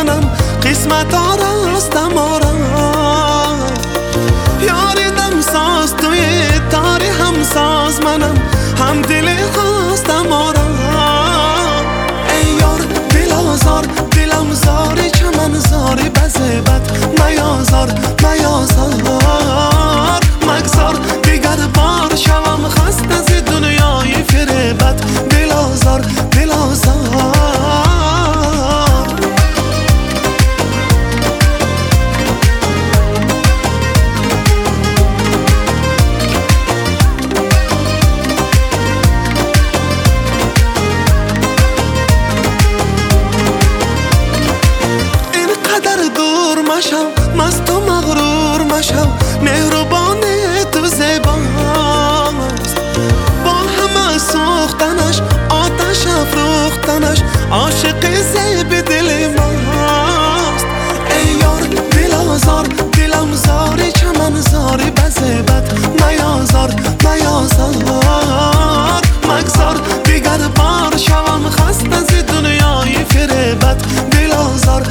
منم قسمت آراستم آرام یاری دم ساز توی تاری هم ساز منم هم دل خواستم آرام ای یار دل آزار دلم زاری چمن زاری بزبت میازار مگذار دیگر بار شوم خست از دنیای فریبت دل آزار مست و مغرور مشو مهربان تو زیباست با همه سوختنش آتش افروختنش عاشق زیب دل ماست ای یار دل آزار دلم زاری چمن زاری بزبت میازار مگذار دیگر بار شوم خست از دنیای فریبت دل آزار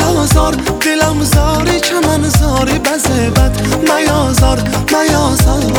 دلم زاری چمن زاری بزبت میازار